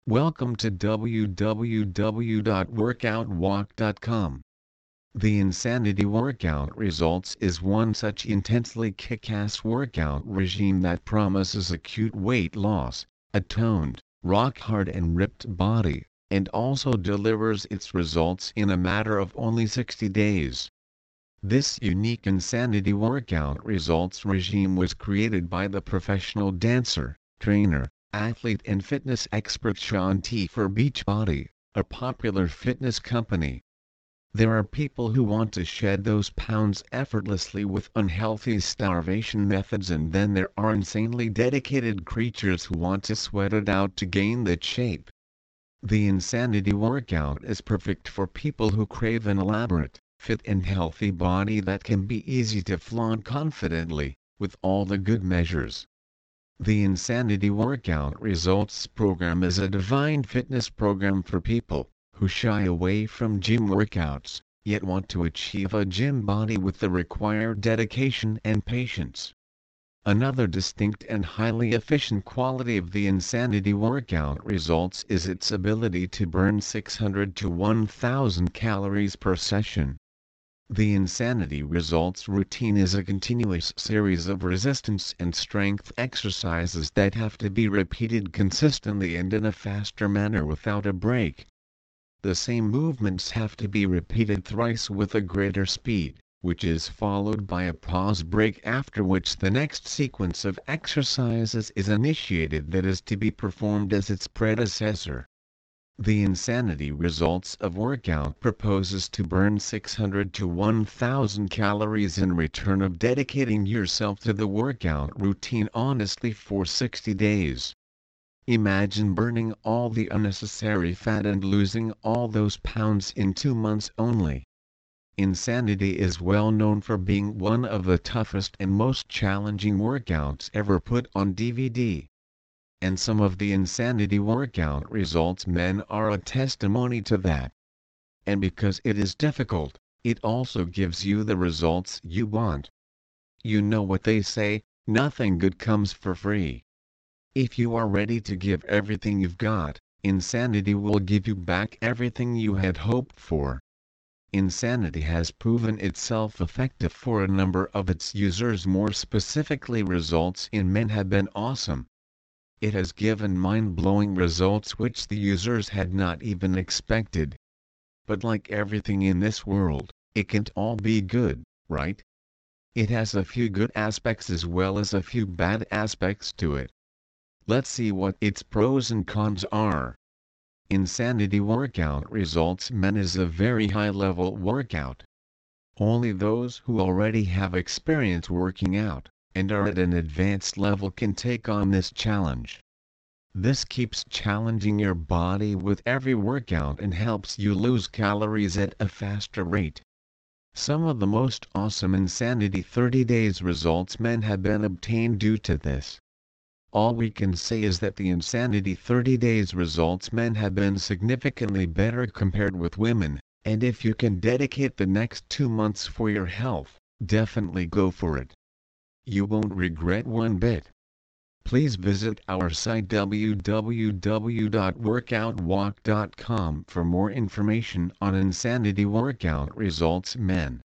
Welcome to www.workoutwalk.com. The Insanity Workout Results is one such intensely kick-ass workout regime that promises acute weight loss, a toned, rock-hard and ripped body, and also delivers its results in a matter of only 60 days. This unique Insanity Workout Results regime was created by the professional dancer, trainer, athlete and fitness expert Shaun T for Beachbody, a popular fitness company. There are people who want to shed those pounds effortlessly with unhealthy starvation methods, and then there are insanely dedicated creatures who want to sweat it out to gain that shape. The Insanity Workout is perfect for people who crave an elaborate, fit and healthy body that can be easy to flaunt confidently, with all the good measures. The Insanity Workout Results program is a divine fitness program for people who shy away from gym workouts, yet want to achieve a gym body with the required dedication and patience. Another distinct and highly efficient quality of the Insanity Workout Results is its ability to burn 600 to 1,000 calories per session. The Insanity Results routine is a continuous series of resistance and strength exercises that have to be repeated consistently and in a faster manner without a break. The same movements have to be repeated thrice with a greater speed, which is followed by a pause break, after which the next sequence of exercises is initiated that is to be performed as its predecessor. The Insanity Results of Workout proposes to burn 600 to 1,000 calories in return of dedicating yourself to the workout routine honestly for 60 days. Imagine burning all the unnecessary fat and losing all those pounds in 2 months only. Insanity is well known for being one of the toughest and most challenging workouts ever put on DVD. And some of the Insanity Workout Results men are a testimony to that. And because it is difficult, it also gives you the results you want. You know what they say, nothing good comes for free. If you are ready to give everything you've got, Insanity will give you back everything you had hoped for. Insanity has proven itself effective for a number of its users. More specifically, results in men have been awesome. It has given mind-blowing results which the users had not even expected. But like everything in this world, it can't all be good, right? It has a few good aspects as well as a few bad aspects to it. Let's see what its pros and cons are. Insanity Workout Results Men is a very high-level workout. Only those who already have experience working out, and are at an advanced level, can take on this challenge. This keeps challenging your body with every workout and helps you lose calories at a faster rate. Some of the most awesome Insanity 30 Days Results men have been obtained due to this. All we can say is that the Insanity 30 Days Results men have been significantly better compared with women, and if you can dedicate the next 2 months for your health, definitely go for it. You won't regret one bit. Please visit our site www.workoutwalk.com for more information on Insanity Workout Results Men.